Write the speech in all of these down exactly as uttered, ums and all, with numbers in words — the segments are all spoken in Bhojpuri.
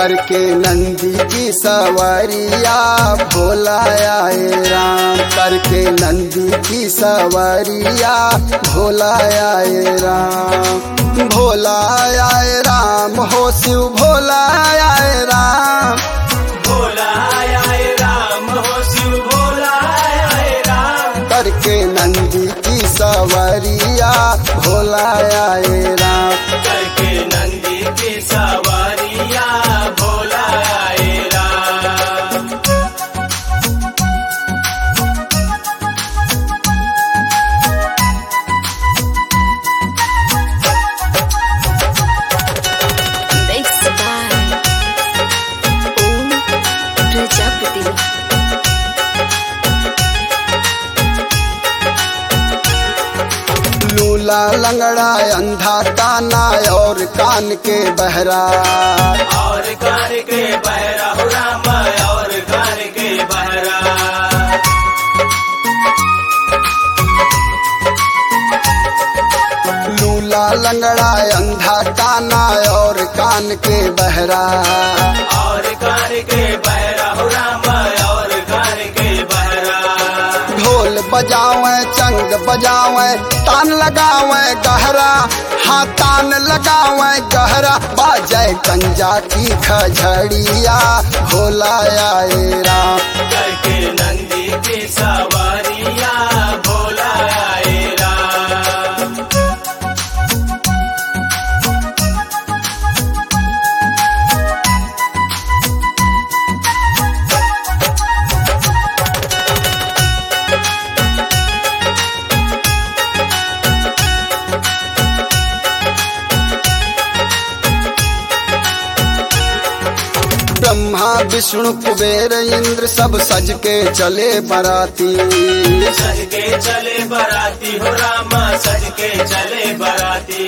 करके नंदी की सवारिया भोला आए राम, करके नंदी की सवारिया भोला आए राम, भोला आए राम हो शिव भोला आए राम, भोला आए राम हो शिव भोला आए राम, करके नंदी की सवारिया भोला आए राम, करके नंदी की सवारिया भोला आए Ram. Mixed by Om Prajapati. लूला लंगड़ा अंधा काना और कान के बहरा, और कार के बहरा हो राम, और कार के बहरा, लूला लंगड़ा अंधा काना और कान के बहरा, और कार के बहरा हो राम, और कार के बहरा, ढोल बजावे चंग बजावे तान लगावे गहरा, हाँ तान लगावे गहरा, बाजे कंजा की खजड़िया भोला आए राम, करके नंदी की सवारिया भोला आए राम। ब्रह्मा विष्णु कुबेर इंद्र सब सज के चले बराती, सज के चले बराती हो राम, सज के चले बराती,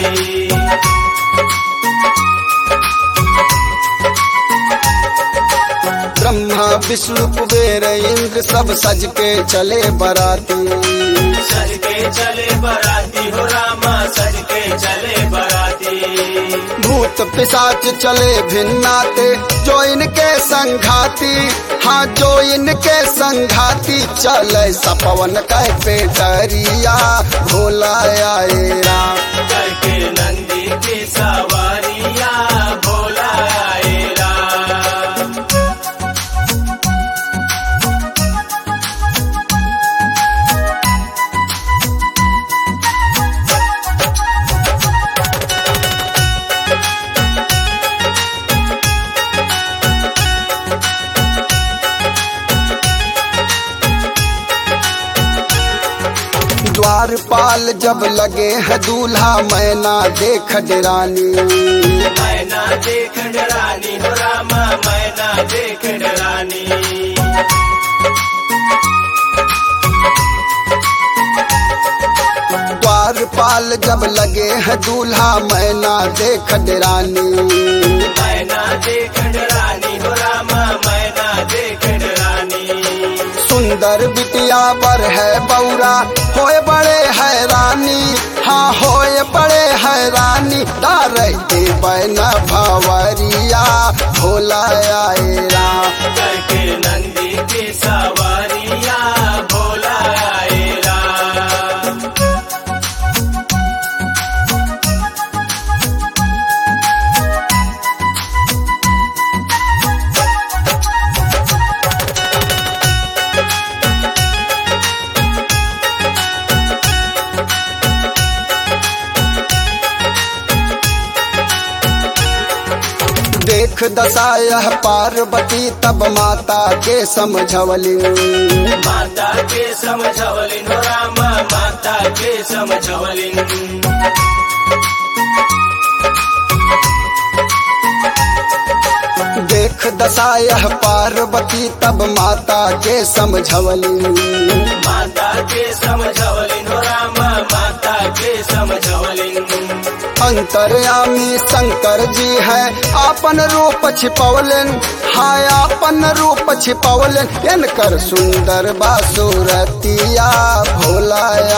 ब्रह्मा विष्णु कुबेर इंद्र सब सज के चले बराती, सज के चले बराती हो राम, सज के चले बराती, भूत पिशाच चले भिन्नाते जो इनके संघाती, हाँ जो इनके संघाती चले सपवन कह पे डरिया भोला आए राम, करके नंदी की सवारिया भोला आए राम। द्वारपाल जब लगे है दूल्हा मैना देख डरानी, मैना देख डरानी हो राम, मैना देख डरानी, द्वारपाल जब लगे है दूल्हा मैना देख डरानी, मैना देख डरानी हो राम, मैना देख डरानी, सुंदर बिटिया बर है बौरा होए बड़े हैरानी, हाँ होए बड़े हैरानी, डारे के बैना भवरिया भोला आए राम, करके नंदी की सवारिया भोला आए राम। देख दशा यह पार्वती तब माता के समझवली, माता के समझवलिन हो राम, माता के समझवलिन, देख दशा यह पार्वती तब माता के समझवली, माता के समझवलिन हो राम, माता के समझवलिन, अंतर्यामी शंकर जी है आपन रूप छिपवलन, हाय आपन रूप छिपवलन, इनकर सुंदर बासुरतिया भोला